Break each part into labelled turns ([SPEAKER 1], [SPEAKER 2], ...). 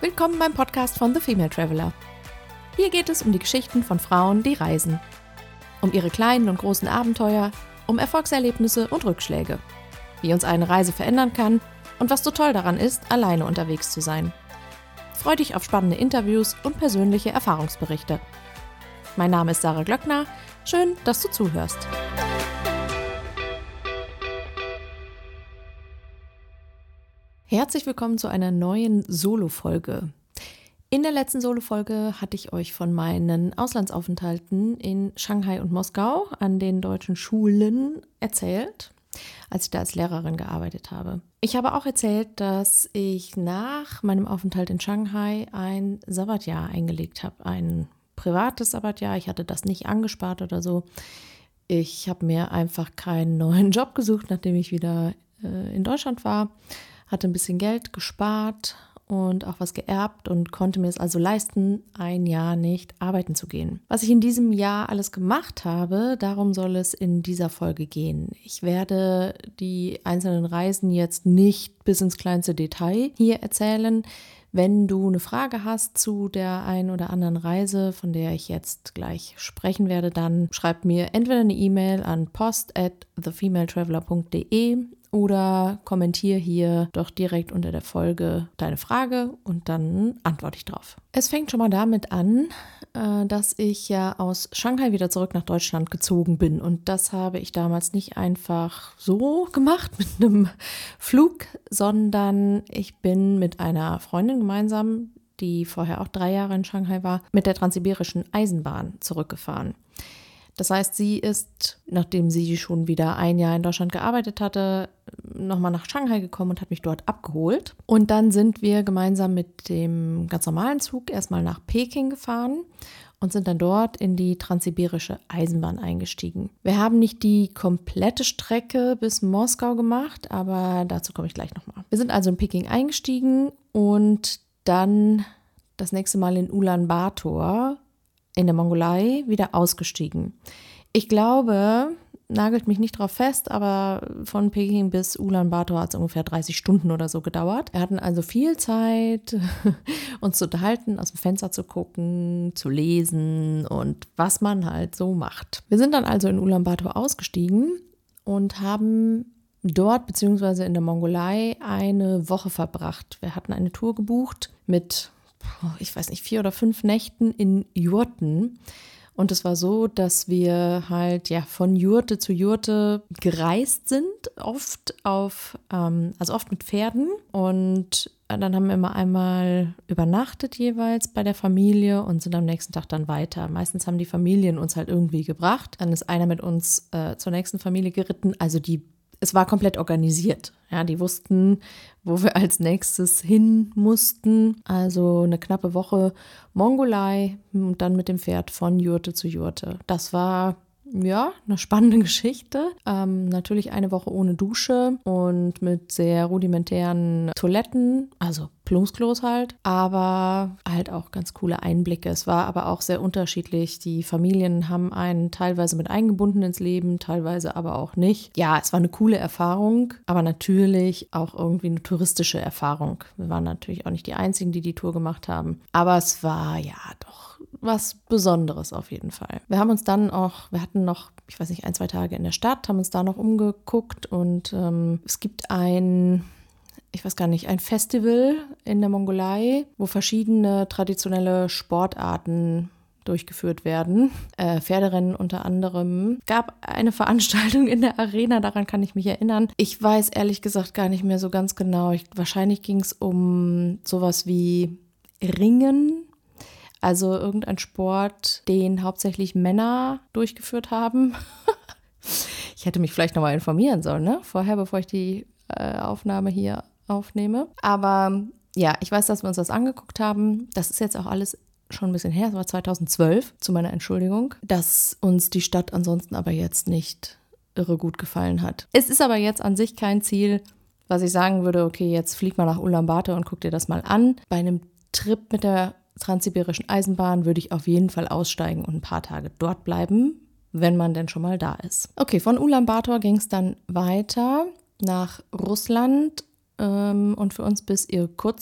[SPEAKER 1] Willkommen beim Podcast von The Female Traveler. Hier geht es um die Geschichten von Frauen, die reisen. Um ihre kleinen und großen Abenteuer, um Erfolgserlebnisse und Rückschläge. Wie uns eine Reise verändern kann und was so toll daran ist, alleine unterwegs zu sein. Freu dich auf spannende Interviews und persönliche Erfahrungsberichte. Mein Name ist Sarah Glöckner. Schön, dass du zuhörst. Herzlich willkommen zu einer neuen Solo-Folge. In der letzten Solo-Folge hatte ich euch von meinen Auslandsaufenthalten in Shanghai und Moskau an den deutschen Schulen erzählt, als ich da als Lehrerin gearbeitet habe. Ich habe auch erzählt, dass ich nach meinem Aufenthalt in Shanghai ein Sabbatjahr eingelegt habe, ein privates Sabbatjahr. Ich hatte das nicht angespart oder so. Ich habe mir einfach keinen neuen Job gesucht, nachdem ich wieder in Deutschland war. Hatte ein bisschen Geld gespart und auch was geerbt und konnte mir es also leisten, ein Jahr nicht arbeiten zu gehen. Was ich in diesem Jahr alles gemacht habe, darum soll es in dieser Folge gehen. Ich werde die einzelnen Reisen jetzt nicht bis ins kleinste Detail hier erzählen. Wenn du eine Frage hast zu der einen oder anderen Reise, von der ich jetzt gleich sprechen werde, dann schreib mir entweder eine E-Mail an post@thefemaletraveler.de oder kommentiere hier doch direkt unter der Folge deine Frage und dann antworte ich drauf. Es fängt schon mal damit an, dass ich ja aus Shanghai wieder zurück nach Deutschland gezogen bin. Und das habe ich damals nicht einfach so gemacht mit einem Flug, sondern ich bin mit einer Freundin gemeinsam, die vorher auch 3 Jahre in Shanghai war, mit der Transsibirischen Eisenbahn zurückgefahren. Das heißt, sie ist, nachdem sie schon wieder ein Jahr in Deutschland gearbeitet hatte, nochmal nach Shanghai gekommen und hat mich dort abgeholt. Und dann sind wir gemeinsam mit dem ganz normalen Zug erstmal nach Peking gefahren und sind dann dort in die Transsibirische Eisenbahn eingestiegen. Wir haben nicht die komplette Strecke bis Moskau gemacht, aber dazu komme ich gleich nochmal. Wir sind also in Peking eingestiegen und dann das nächste Mal in Ulaanbaatar in der Mongolei wieder ausgestiegen. Ich glaube, nagelt mich nicht drauf fest, aber von Peking bis Ulaanbaatar hat es ungefähr 30 Stunden oder so gedauert. Wir hatten also viel Zeit, uns zu unterhalten, aus dem Fenster zu gucken, zu lesen und was man halt so macht. Wir sind dann also in Ulaanbaatar ausgestiegen und haben dort bzw. in der Mongolei eine Woche verbracht. Wir hatten eine Tour gebucht mit 4 oder 5 Nächten in Jurten. Und es war so, dass wir halt von Jurte zu Jurte gereist sind, oft mit Pferden. Und dann haben wir immer einmal übernachtet jeweils bei der Familie und sind am nächsten Tag dann weiter. Meistens haben die Familien uns halt irgendwie gebracht. Dann ist einer mit uns zur nächsten Familie geritten. Also es war komplett organisiert. Ja, die wussten, wo wir als nächstes hin mussten. Also eine knappe Woche Mongolei und dann mit dem Pferd von Jurte zu Jurte. Das war eine spannende Geschichte. Natürlich eine Woche ohne Dusche und mit sehr rudimentären Toiletten, also Plumpsklos halt, aber halt auch ganz coole Einblicke. Es war aber auch sehr unterschiedlich. Die Familien haben einen teilweise mit eingebunden ins Leben, teilweise aber auch nicht. Ja, es war eine coole Erfahrung, aber natürlich auch irgendwie eine touristische Erfahrung. Wir waren natürlich auch nicht die Einzigen, die die Tour gemacht haben, aber es war doch was Besonderes auf jeden Fall. Wir hatten noch, 1-2 Tage in der Stadt, haben uns da noch umgeguckt und es gibt ein Festival in der Mongolei, wo verschiedene traditionelle Sportarten durchgeführt werden. Pferderennen unter anderem. Gab eine Veranstaltung in der Arena, daran kann ich mich erinnern. Ich weiß ehrlich gesagt gar nicht mehr so ganz genau. Wahrscheinlich ging es um sowas wie Ringen. Also irgendein Sport, den hauptsächlich Männer durchgeführt haben. Ich hätte mich vielleicht nochmal informieren sollen, vorher, bevor ich die Aufnahme hier aufnehme. Aber ja, ich weiß, dass wir uns das angeguckt haben. Das ist jetzt auch alles schon ein bisschen her, das war 2012, zu meiner Entschuldigung, dass uns die Stadt ansonsten aber jetzt nicht irre gut gefallen hat. Es ist aber jetzt an sich kein Ziel, was ich sagen würde, okay, jetzt flieg mal nach Ulaanbaatar und guck dir das mal an. Bei einem Trip mit der Transsibirischen Eisenbahn würde ich auf jeden Fall aussteigen und ein paar Tage dort bleiben, wenn man denn schon mal da ist. Okay, von Ulaanbaatar ging es dann weiter nach Russland und für uns bis Irkutsk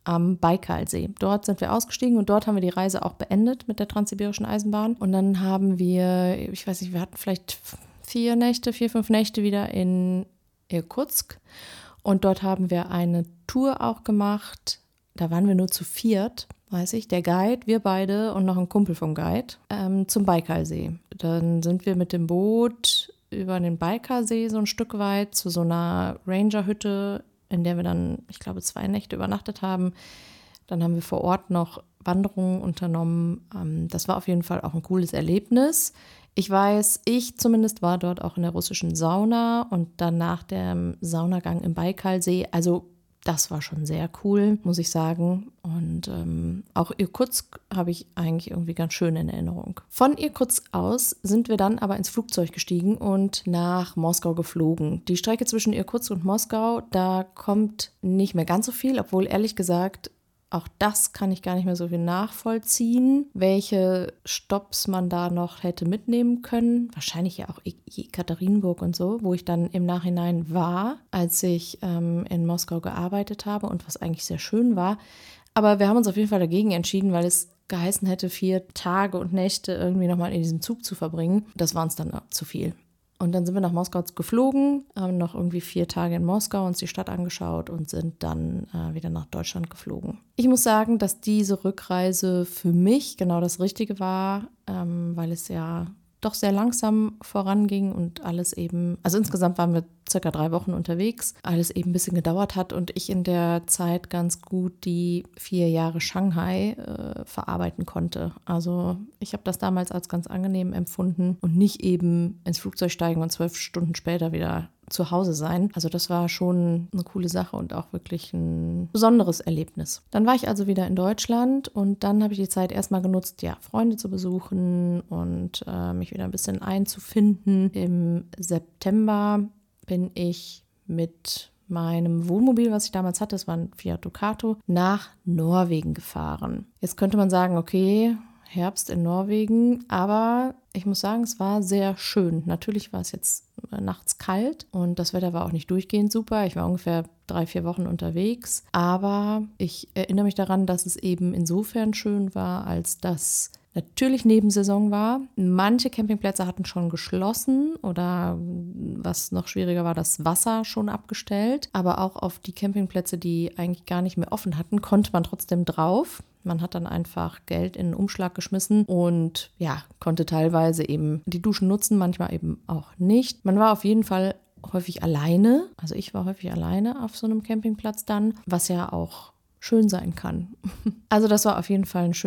[SPEAKER 1] am Baikalsee. Dort sind wir ausgestiegen und dort haben wir die Reise auch beendet mit der Transsibirischen Eisenbahn. Und dann haben wir, ich weiß nicht, wir hatten vielleicht 4, 5 Nächte wieder in Irkutsk. Und dort haben wir eine Tour auch gemacht. Da waren wir nur zu 4, weiß ich, der Guide, wir beide und noch ein Kumpel vom Guide, zum Baikalsee. Dann sind wir mit dem Boot über den Baikalsee so ein Stück weit zu so einer Rangerhütte, in der wir dann, ich glaube, 2 Nächte übernachtet haben. Dann haben wir vor Ort noch Wanderungen unternommen. Das war auf jeden Fall auch ein cooles Erlebnis. Ich weiß, ich zumindest war dort auch in der russischen Sauna und dann nach dem Saunagang im Baikalsee. Also das war schon sehr cool, muss ich sagen. Und auch Irkutsk habe ich eigentlich irgendwie ganz schön in Erinnerung. Von Irkutsk aus sind wir dann aber ins Flugzeug gestiegen und nach Moskau geflogen. Die Strecke zwischen Irkutsk und Moskau, da kommt nicht mehr ganz so viel, obwohl ehrlich gesagt, auch das kann ich gar nicht mehr so viel nachvollziehen, welche Stopps man da noch hätte mitnehmen können. Wahrscheinlich ja auch Ekaterinburg und so, wo ich dann im Nachhinein war, als ich in Moskau gearbeitet habe und was eigentlich sehr schön war. Aber wir haben uns auf jeden Fall dagegen entschieden, weil es geheißen hätte, 4 Tage und Nächte irgendwie nochmal in diesem Zug zu verbringen. Das war uns dann zu viel. Und dann sind wir nach Moskau geflogen, haben noch irgendwie 4 Tage in Moskau uns die Stadt angeschaut und sind dann wieder nach Deutschland geflogen. Ich muss sagen, dass diese Rückreise für mich genau das Richtige war, weil es ja doch sehr langsam voranging und alles eben, also insgesamt waren wir circa 3 Wochen unterwegs, alles eben ein bisschen gedauert hat und ich in der Zeit ganz gut die 4 Jahre Shanghai verarbeiten konnte. Also ich habe das damals als ganz angenehm empfunden und nicht eben ins Flugzeug steigen und 12 Stunden später wieder zu Hause sein. Also das war schon eine coole Sache und auch wirklich ein besonderes Erlebnis. Dann war ich also wieder in Deutschland und dann habe ich die Zeit erstmal genutzt, ja, Freunde zu besuchen und mich wieder ein bisschen einzufinden. Im September bin ich mit meinem Wohnmobil, was ich damals hatte, das war ein Fiat Ducato, nach Norwegen gefahren. Jetzt könnte man sagen, okay, Herbst in Norwegen, aber ich muss sagen, es war sehr schön. Natürlich war es jetzt nachts kalt und das Wetter war auch nicht durchgehend super. Ich war ungefähr 3, 4 Wochen unterwegs, aber ich erinnere mich daran, dass es eben insofern schön war, als dass natürlich Nebensaison war. Manche Campingplätze hatten schon geschlossen oder was noch schwieriger war, das Wasser schon abgestellt. Aber auch auf die Campingplätze, die eigentlich gar nicht mehr offen hatten, konnte man trotzdem drauf. Man hat dann einfach Geld in einen Umschlag geschmissen und ja, konnte teilweise eben die Duschen nutzen, manchmal eben auch nicht. Man war auf jeden Fall häufig alleine. Also ich war häufig alleine auf so einem Campingplatz dann, was ja auch schön sein kann. Also das war auf jeden Fall eine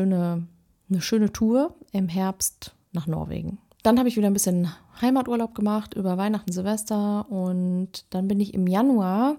[SPEAKER 1] schöne Tour im Herbst nach Norwegen. Dann habe ich wieder ein bisschen Heimaturlaub gemacht über Weihnachten, Silvester und dann bin ich im Januar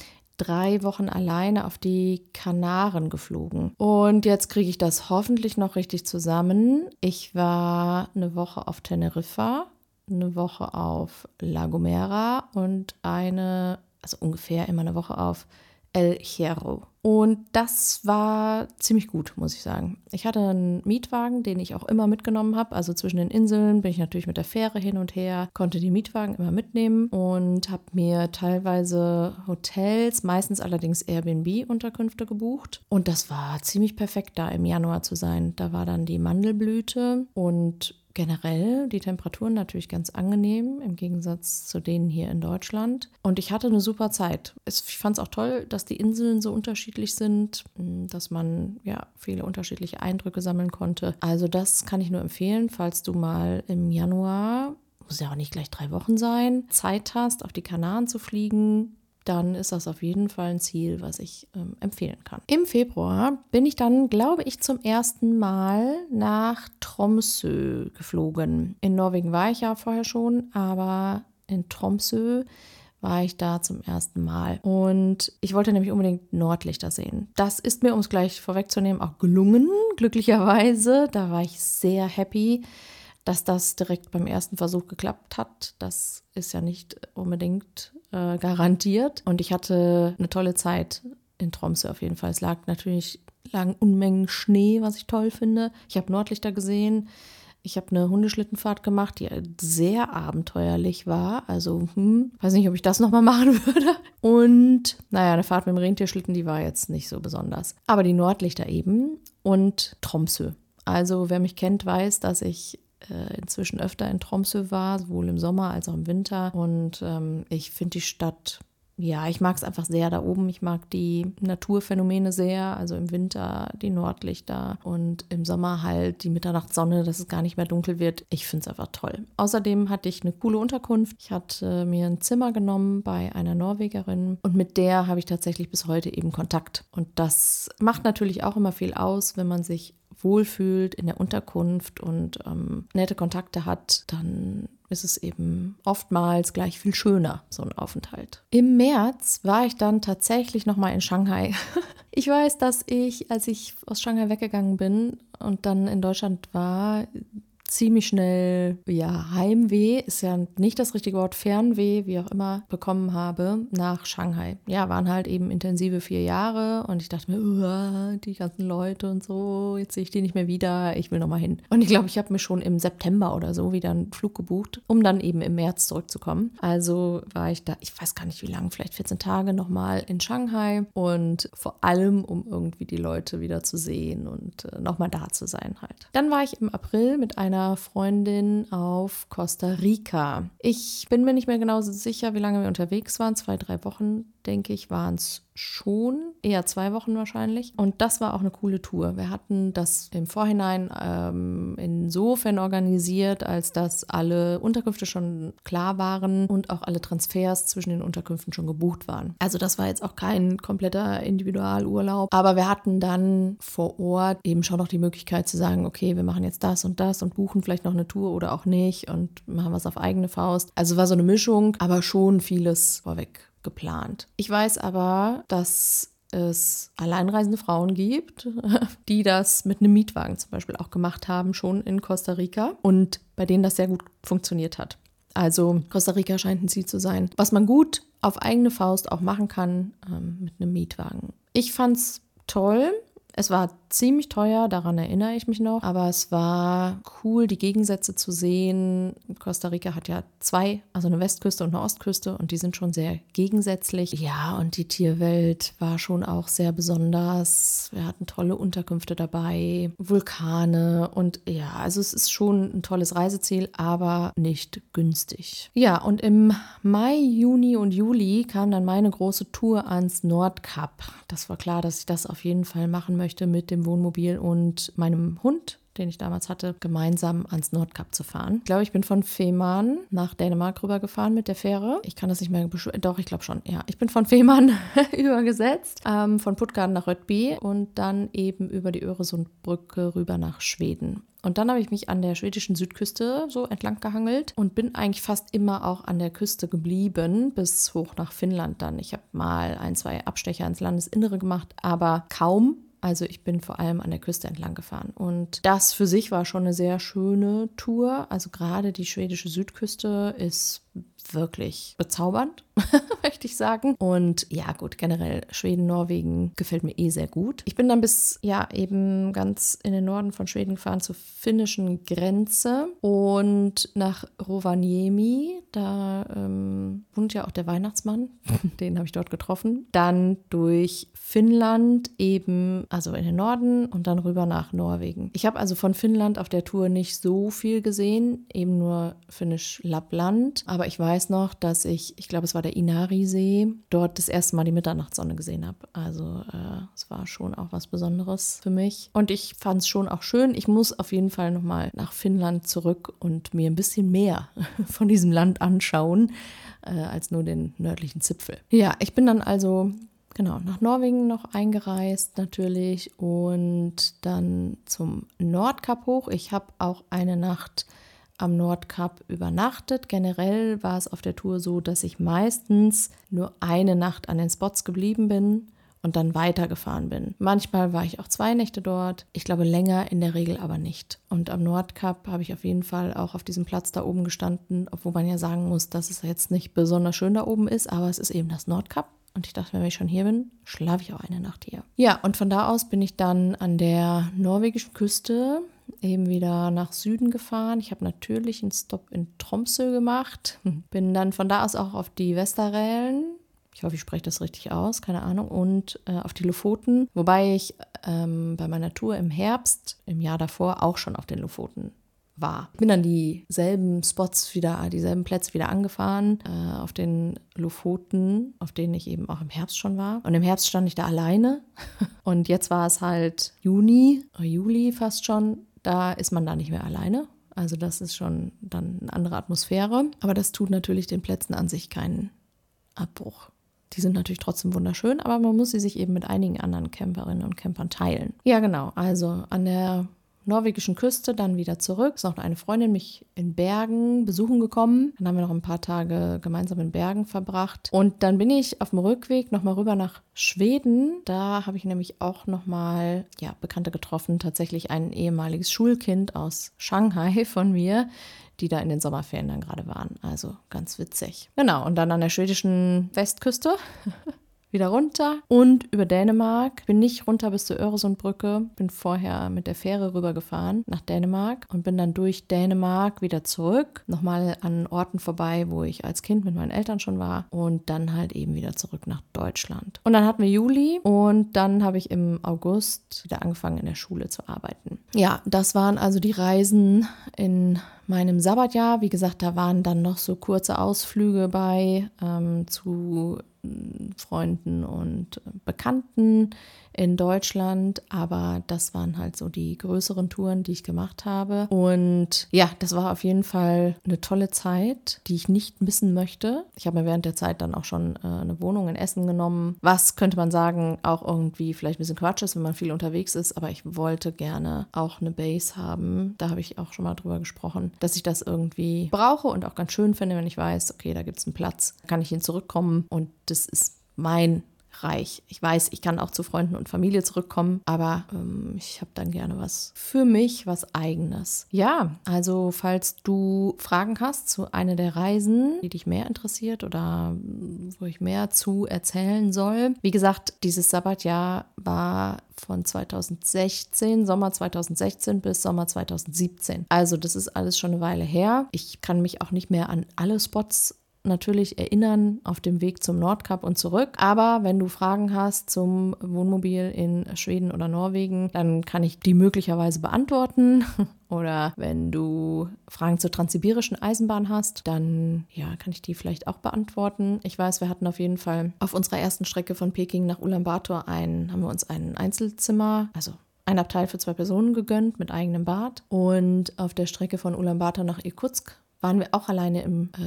[SPEAKER 1] 3 Wochen alleine auf die Kanaren geflogen. Und jetzt kriege ich das hoffentlich noch richtig zusammen. Ich war eine Woche auf Teneriffa, eine Woche auf La Gomera und also ungefähr immer eine Woche auf El Hierro. Und das war ziemlich gut, muss ich sagen. Ich hatte einen Mietwagen, den ich auch immer mitgenommen habe. Also zwischen den Inseln bin ich natürlich mit der Fähre hin und her, konnte die Mietwagen immer mitnehmen und habe mir teilweise Hotels, meistens allerdings Airbnb-Unterkünfte gebucht. Und das war ziemlich perfekt, da im Januar zu sein. Da war dann die Mandelblüte und generell die Temperaturen natürlich ganz angenehm im Gegensatz zu denen hier in Deutschland. Und ich hatte eine super Zeit. Ich fand es auch toll, dass die Inseln so unterschiedlich sind, dass man ja viele unterschiedliche Eindrücke sammeln konnte. Also das kann ich nur empfehlen, falls du mal im Januar, muss ja auch nicht gleich 3 Wochen sein, Zeit hast, auf die Kanaren zu fliegen. Dann ist das auf jeden Fall ein Ziel, was ich empfehlen kann. Im Februar bin ich dann, glaube ich, zum ersten Mal nach Tromsø geflogen. In Norwegen war ich ja vorher schon, aber in Tromsø war ich da zum ersten Mal. Und ich wollte nämlich unbedingt Nordlichter sehen. Das ist mir, um es gleich vorwegzunehmen, auch gelungen, glücklicherweise. Da war ich sehr happy, dass das direkt beim ersten Versuch geklappt hat. Das ist ja nicht unbedingt garantiert. Und ich hatte eine tolle Zeit in Tromsø auf jeden Fall. Es lagen Unmengen Schnee, was ich toll finde. Ich habe Nordlichter gesehen. Ich habe eine Hundeschlittenfahrt gemacht, die sehr abenteuerlich war. Also, weiß nicht, ob ich das nochmal machen würde. Und, eine Fahrt mit dem Rentierschlitten, die war jetzt nicht so besonders. Aber die Nordlichter eben und Tromsø. Also, wer mich kennt, weiß, dass ich inzwischen öfter in Tromsø war, sowohl im Sommer als auch im Winter. Und ich finde die Stadt, ja, ich mag es einfach sehr da oben. Ich mag die Naturphänomene sehr, also im Winter die Nordlichter und im Sommer halt die Mitternachtssonne, dass es gar nicht mehr dunkel wird. Ich finde es einfach toll. Außerdem hatte ich eine coole Unterkunft. Ich hatte mir ein Zimmer genommen bei einer Norwegerin und mit der habe ich tatsächlich bis heute eben Kontakt. Und das macht natürlich auch immer viel aus, wenn man sich wohlfühlt in der Unterkunft und nette Kontakte hat, dann ist es eben oftmals gleich viel schöner, so ein Aufenthalt. Im März war ich dann tatsächlich nochmal in Shanghai. Ich weiß, dass ich, als ich aus Shanghai weggegangen bin und dann in Deutschland war, ziemlich schnell, Heimweh, ist ja nicht das richtige Wort, Fernweh, wie auch immer, bekommen habe nach Shanghai. Ja, waren halt eben intensive 4 Jahre und ich dachte mir, die ganzen Leute und so, jetzt sehe ich die nicht mehr wieder, ich will nochmal hin. Und ich glaube, ich habe mir schon im September oder so wieder einen Flug gebucht, um dann eben im März zurückzukommen. Also war ich da, ich weiß gar nicht wie lange, vielleicht 14 Tage nochmal in Shanghai und vor allem, um irgendwie die Leute wieder zu sehen und nochmal da zu sein halt. Dann war ich im April mit einer Freundin auf Costa Rica. Ich bin mir nicht mehr genau sicher, wie lange wir unterwegs waren. 2, 3 Wochen, denke ich, waren es schon. Eher 2 Wochen wahrscheinlich. Und das war auch eine coole Tour. Wir hatten das im Vorhinein insofern organisiert, als dass alle Unterkünfte schon klar waren und auch alle Transfers zwischen den Unterkünften schon gebucht waren. Also das war jetzt auch kein kompletter Individualurlaub. Aber wir hatten dann vor Ort eben schon noch die Möglichkeit zu sagen, okay, wir machen jetzt das und buchen vielleicht noch eine Tour oder auch nicht und machen was auf eigene Faust. Also war so eine Mischung, aber schon vieles vorweg geplant. Ich weiß aber, dass es alleinreisende Frauen gibt, die das mit einem Mietwagen zum Beispiel auch gemacht haben, schon in Costa Rica und bei denen das sehr gut funktioniert hat. Also Costa Rica scheint ein Ziel zu sein, was man gut auf eigene Faust auch machen kann mit einem Mietwagen. Ich fand's toll. Es war ziemlich teuer, daran erinnere ich mich noch, aber es war cool, die Gegensätze zu sehen. Costa Rica hat ja 2, also eine Westküste und eine Ostküste und die sind schon sehr gegensätzlich. Ja, und die Tierwelt war schon auch sehr besonders. Wir hatten tolle Unterkünfte dabei, Vulkane und ja, also es ist schon ein tolles Reiseziel, aber nicht günstig. Ja, und im Mai, Juni und Juli kam dann meine große Tour ans Nordkap. Das war klar, dass ich das auf jeden Fall machen möchte mit dem Wohnmobil und meinem Hund, den ich damals hatte, gemeinsam ans Nordkap zu fahren. Ich glaube, ich bin von Fehmarn nach Dänemark rübergefahren mit der Fähre. Ich kann das nicht mehr doch, ich glaube schon, ja. Ich bin von Fehmarn übergesetzt, von Puttgarden nach Rødby und dann eben über die Öresundbrücke rüber nach Schweden. Und dann habe ich mich an der schwedischen Südküste so entlang gehangelt und bin eigentlich fast immer auch an der Küste geblieben, bis hoch nach Finnland dann. Ich habe mal 1, 2 Abstecher ins Landesinnere gemacht, aber kaum. Also ich bin vor allem an der Küste entlang gefahren. Und das für sich war schon eine sehr schöne Tour. Also gerade die schwedische Südküste ist wirklich bezaubernd, möchte ich sagen. Und ja gut, generell Schweden, Norwegen gefällt mir sehr gut. Ich bin dann bis eben ganz in den Norden von Schweden gefahren zur finnischen Grenze und nach Rovaniemi. Da wohnt ja auch der Weihnachtsmann, den habe ich dort getroffen. Dann durch Finnland eben, also in den Norden und dann rüber nach Norwegen. Ich habe also von Finnland auf der Tour nicht so viel gesehen, eben nur finnisch Lappland. Aber ich weiß noch, dass ich glaube, es war der Inari-See, dort das erste Mal die Mitternachtssonne gesehen habe. Also es war schon auch was Besonderes für mich. Und ich fand es schon auch schön. Ich muss auf jeden Fall nochmal nach Finnland zurück und mir ein bisschen mehr von diesem Land anschauen, als nur den nördlichen Zipfel. Ja, ich bin dann also nach Norwegen noch eingereist natürlich und dann zum Nordkap hoch. Ich habe auch eine Nacht am Nordkap übernachtet. Generell war es auf der Tour so, dass ich meistens nur eine Nacht an den Spots geblieben bin und dann weitergefahren bin. Manchmal war ich auch 2 Nächte dort. Ich glaube, länger in der Regel aber nicht. Und am Nordkap habe ich auf jeden Fall auch auf diesem Platz da oben gestanden, obwohl man ja sagen muss, dass es jetzt nicht besonders schön da oben ist, aber es ist eben das Nordkap. Und ich dachte, wenn ich schon hier bin, schlafe ich auch eine Nacht hier. Ja, und von da aus bin ich dann an der norwegischen Küste eben wieder nach Süden gefahren. Ich habe natürlich einen Stopp in Tromsø gemacht. Bin dann von da aus auch auf die Westerrälen. Ich hoffe, ich spreche das richtig aus, keine Ahnung. Und auf die Lofoten. Wobei ich bei meiner Tour im Herbst, im Jahr davor, auch schon auf den Lofoten war. Bin dann dieselben Plätze wieder angefahren auf den Lofoten, auf denen ich eben auch im Herbst schon war. Und im Herbst stand ich da alleine. Und jetzt war es halt Juli fast schon. Da ist man da nicht mehr alleine. Also das ist schon dann eine andere Atmosphäre. Aber das tut natürlich den Plätzen an sich keinen Abbruch. Die sind natürlich trotzdem wunderschön, aber man muss sie sich eben mit einigen anderen Camperinnen und Campern teilen. Ja, genau. Also an der norwegischen Küste, dann wieder zurück. Ist noch eine Freundin mich in Bergen besuchen gekommen. Dann haben wir noch ein paar Tage gemeinsam in Bergen verbracht. Und dann bin ich auf dem Rückweg nochmal rüber nach Schweden. Da habe ich nämlich auch nochmal Bekannte getroffen. Tatsächlich ein ehemaliges Schulkind aus Shanghai von mir, die da in den Sommerferien dann gerade waren. Also ganz witzig. Genau, und dann an der schwedischen Westküste wieder runter und über Dänemark. Bin nicht runter bis zur Öresundbrücke, bin vorher mit der Fähre rübergefahren nach Dänemark und bin dann durch Dänemark wieder zurück, nochmal an Orten vorbei, wo ich als Kind mit meinen Eltern schon war und dann halt eben wieder zurück nach Deutschland. Und dann hatten wir Juli und dann habe ich im August wieder angefangen in der Schule zu arbeiten. Ja, das waren also die Reisen in meinem Sabbatjahr. Wie gesagt, da waren dann noch so kurze Ausflüge bei zu Freunden und Bekannten in Deutschland, aber das waren halt so die größeren Touren, die ich gemacht habe. Und ja, das war auf jeden Fall eine tolle Zeit, die ich nicht missen möchte. Ich habe mir während der Zeit dann auch schon eine Wohnung in Essen genommen, was könnte man sagen, auch irgendwie vielleicht ein bisschen Quatsch ist, wenn man viel unterwegs ist, aber ich wollte gerne auch eine Base haben. Da habe ich auch schon mal drüber gesprochen, dass ich das irgendwie brauche und auch ganz schön finde, wenn ich weiß, okay, da gibt es einen Platz, kann ich hin zurückkommen und das ist mein Reich. Ich weiß, ich kann auch zu Freunden und Familie zurückkommen, aber ich habe dann gerne was für mich, was Eigenes. Ja, also falls du Fragen hast zu einer der Reisen, die dich mehr interessiert oder wo ich mehr zu erzählen soll. Wie gesagt, dieses Sabbatjahr war von Sommer 2016 bis Sommer 2017. Also das ist alles schon eine Weile her. Ich kann mich auch nicht mehr an alle Spots natürlich erinnern auf dem Weg zum Nordkap und zurück. Aber wenn du Fragen hast zum Wohnmobil in Schweden oder Norwegen, dann kann ich die möglicherweise beantworten. Oder wenn du Fragen zur transsibirischen Eisenbahn hast, dann kann ich die vielleicht auch beantworten. Ich weiß, wir hatten auf jeden Fall auf unserer ersten Strecke von Peking nach Ulaanbaatar haben wir uns ein Einzelzimmer, also ein Abteil für 2 Personen gegönnt mit eigenem Bad. Und auf der Strecke von Ulaanbaatar nach Irkutsk waren wir auch alleine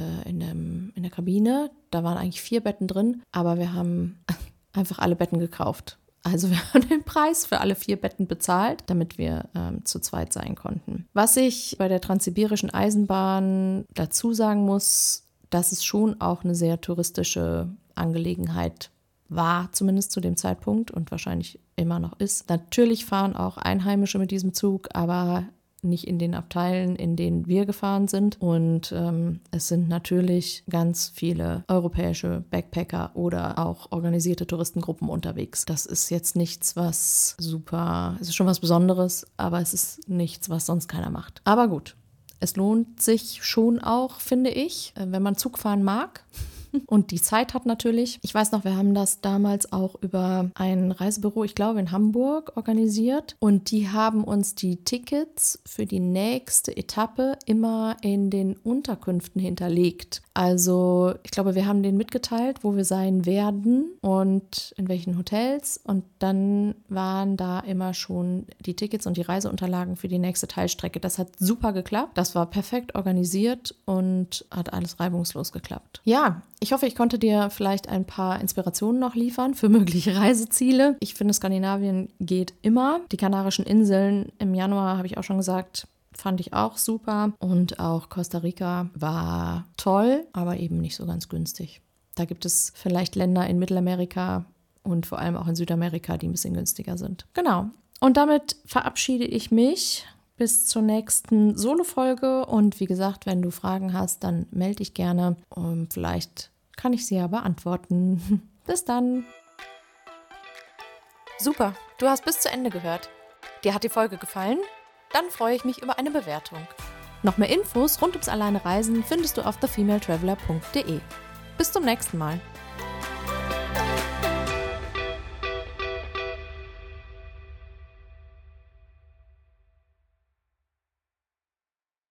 [SPEAKER 1] in der Kabine. Da waren eigentlich 4 Betten drin, aber wir haben einfach alle Betten gekauft. Also wir haben den Preis für alle 4 Betten bezahlt, damit wir zu zweit sein konnten. Was ich bei der transsibirischen Eisenbahn dazu sagen muss, dass es schon auch eine sehr touristische Angelegenheit war, zumindest zu dem Zeitpunkt und wahrscheinlich immer noch ist. Natürlich fahren auch Einheimische mit diesem Zug, aber nicht in den Abteilen, in denen wir gefahren sind. Und es sind natürlich ganz viele europäische Backpacker oder auch organisierte Touristengruppen unterwegs. Das ist jetzt nichts, es ist schon was Besonderes, aber es ist nichts, was sonst keiner macht. Aber gut, es lohnt sich schon auch, finde ich, wenn man Zug fahren mag. Und die Zeit hat natürlich. Ich weiß noch, wir haben das damals auch über ein Reisebüro, ich glaube in Hamburg, organisiert. Und die haben uns die Tickets für die nächste Etappe immer in den Unterkünften hinterlegt. Also ich glaube, wir haben denen mitgeteilt, wo wir sein werden und in welchen Hotels. Und dann waren da immer schon die Tickets und die Reiseunterlagen für die nächste Teilstrecke. Das hat super geklappt. Das war perfekt organisiert und hat alles reibungslos geklappt. Ja, ich hoffe, ich konnte dir vielleicht ein paar Inspirationen noch liefern für mögliche Reiseziele. Ich finde, Skandinavien geht immer. Die Kanarischen Inseln im Januar, habe ich auch schon gesagt, fand ich auch super. Und auch Costa Rica war toll, aber eben nicht so ganz günstig. Da gibt es vielleicht Länder in Mittelamerika und vor allem auch in Südamerika, die ein bisschen günstiger sind. Genau. Und damit verabschiede ich mich bis zur nächsten Solo-Folge. Und wie gesagt, wenn du Fragen hast, dann melde dich gerne. Und vielleicht kann ich sie ja beantworten. Bis dann. Super, du hast bis zu Ende gehört. Dir hat die Folge gefallen? Dann freue ich mich über eine Bewertung. Noch mehr Infos rund ums Alleinereisen findest du auf thefemaletraveler.de. Bis zum nächsten Mal.